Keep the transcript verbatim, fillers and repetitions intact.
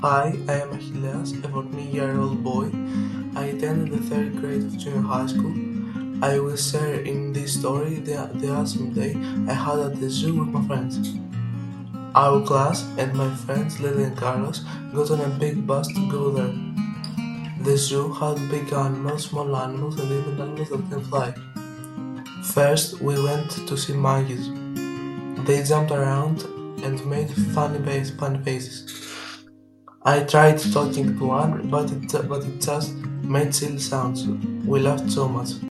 Hi, I am Achilleas, a fourteen-year-old boy. I attended the third grade of junior high school. I will share in this story the, the awesome day I had at the zoo with my friends. Our class and my friends Lily and Carlos got on a big bus to go there. The zoo had big animals, small animals, and even animals that can fly. First, we went to see monkeys. They jumped around and made funny, face, funny faces. I tried talking to one, but it, but it just made silly sounds. We laughed so much.